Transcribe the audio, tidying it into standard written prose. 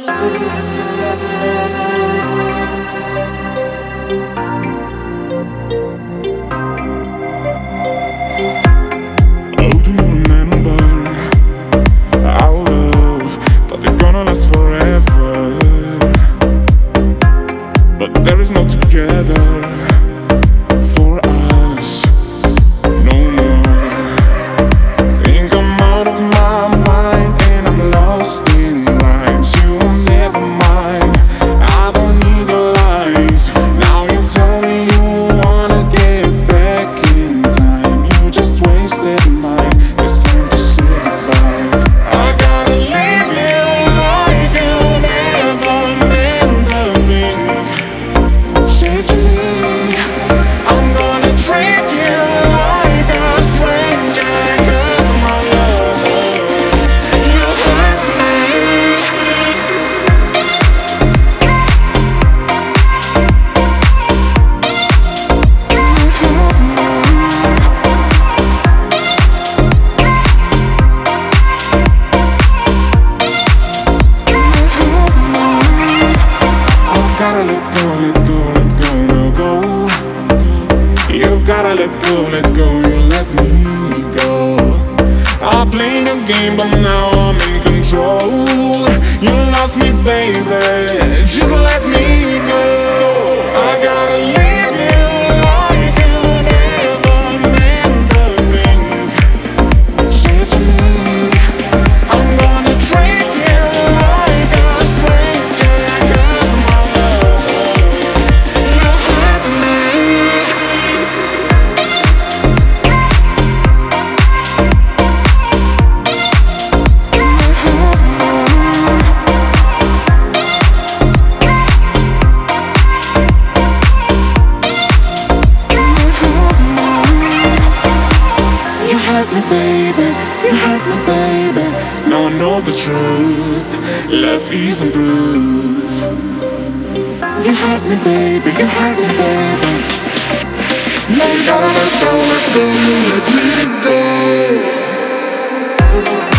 Oh, do you remember our love? Thought it's gonna last forever, but there is no together for us no more. Think I'm out of my mind and I'm lost in rhymes. You are never mine, I don't need your lies. Now you tell me you wanna get back in time. You just wasted mine, it's time to say goodbye. I gotta leave you like you never meant a thing. Say to me, I'm gonna treat you like a stranger, 'cause my love, you hurt me. I've gotta let go, let go, let go, now go. You've gotta let go, you let me go. I played the game, but now I'm in control. You lost me, baby, just let me go. I gotta leave you like you never meant a thing. Say to me, I'm gonna treat you like a stranger, 'cause my love, you hurt me. You hurt me, baby, you hurt me, baby. Now I know the truth, love isn't proof. You hurt me, baby, you hurt me, baby. Now you gotta let go, you let me go.